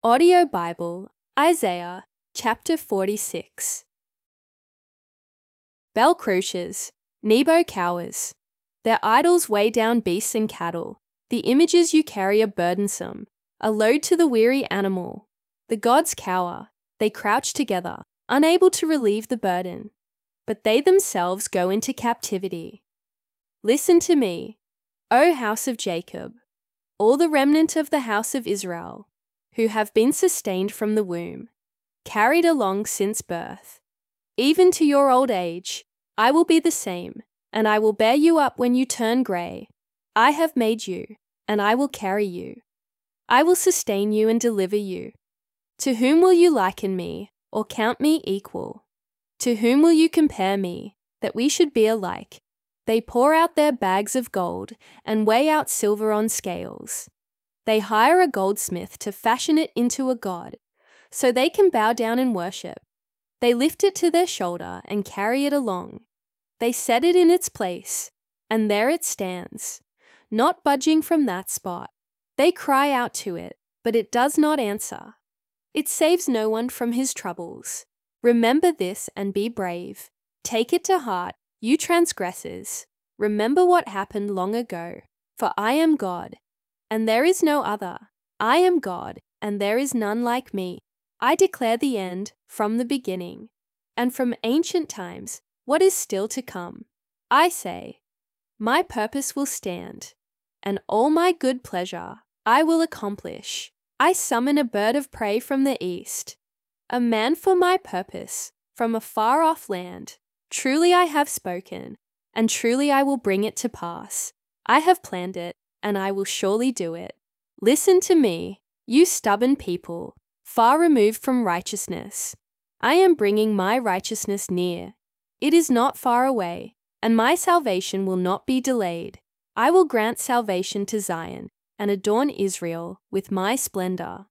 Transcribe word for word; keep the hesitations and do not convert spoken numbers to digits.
Audio Bible, Isaiah chapter forty-six. Bel crushes, Nebo cowers. Their idols weigh down beasts and cattle. The images you carry are burdensome, a load to the weary animal. The gods cower, they crouch together, unable to relieve the burden. But they themselves go into captivity. Listen to me, O house of Jacob, all the remnant of the house of Israel, who have been sustained from the womb, carried along since birth. Even to your old age, I will be the same, and I will bear you up when you turn grey. I have made you, and I will carry you. I will sustain you and deliver you. To whom will you liken me, or count me equal? To whom will you compare me, that we should be alike? They pour out their bags of gold and weigh out silver on scales. They hire a goldsmith to fashion it into a god, so they can bow down and worship. They lift it to their shoulder and carry it along. They set it in its place, and there it stands, not budging from that spot. They cry out to it, but it does not answer. It saves no one from his troubles. Remember this and be brave. Take it to heart, you transgressors. Remember what happened long ago, for I am God, and there is no other. I am God, and there is none like me. I declare the end from the beginning, and from ancient times what is still to come. I say, my purpose will stand, and all my good pleasure I will accomplish. I summon a bird of prey from the east, a man for my purpose from a far-off land. Truly I have spoken, and truly I will bring it to pass. I have planned it, and I will surely do it. Listen to me, you stubborn people, far removed from righteousness. I am bringing my righteousness near. It is not far away, and my salvation will not be delayed. I will grant salvation to Zion and adorn Israel with my splendor.